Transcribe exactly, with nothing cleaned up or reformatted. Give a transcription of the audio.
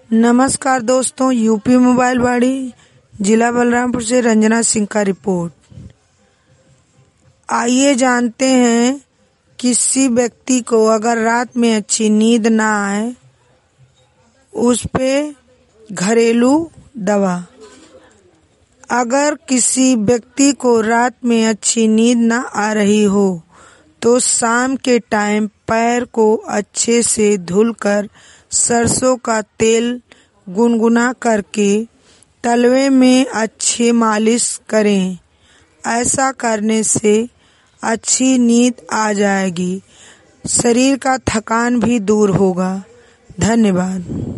नमस्कार दोस्तों, UP mobile वाड़ी जिला बलरामपुर से रंजना सिंह का रिपोर्ट। आइए जानते हैं, किसी व्यक्ति को अगर रात में अच्छी नींद ना आए, उस पे घरेलू दवा। अगर किसी व्यक्ति को रात में अच्छी नींद ना आ रही हो तो शाम के टाइम पैर को अच्छे से धुलकर सरसों का तेल गुनगुना करके तलवे में अच्छे मालिश करें। ऐसा करने से अच्छी नींद आ जाएगी, शरीर का थकान भी दूर होगा। धन्यवाद।